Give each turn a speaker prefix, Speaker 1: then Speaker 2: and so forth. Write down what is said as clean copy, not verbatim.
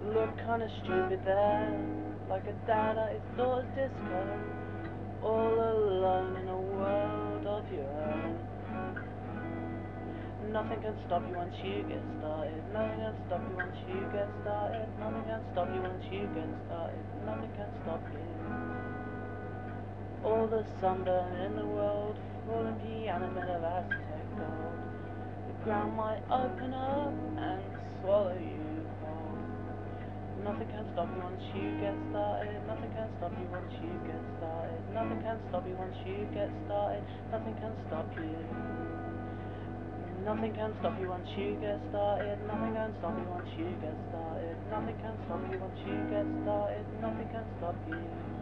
Speaker 1: Look kinda stupid there, like a dad at his daughter's disco, all alone in a world of your own. Nothing can stop you once you get started. Nothing can stop you once you get started. Nothing can stop you once you get started. Nothing can stop you. All the sunburn in the world, falling piano made of Aztec gold. The ground might open up and swallow you whole. Nothing can stop you once you get started. Nothing can stop you once you get started. Nothing can stop you once you get started. Nothing can stop you. Nothing can stop you once you get started. Nothing can stop you once you get started. Nothing can stop you once you get started. Nothing can stop you.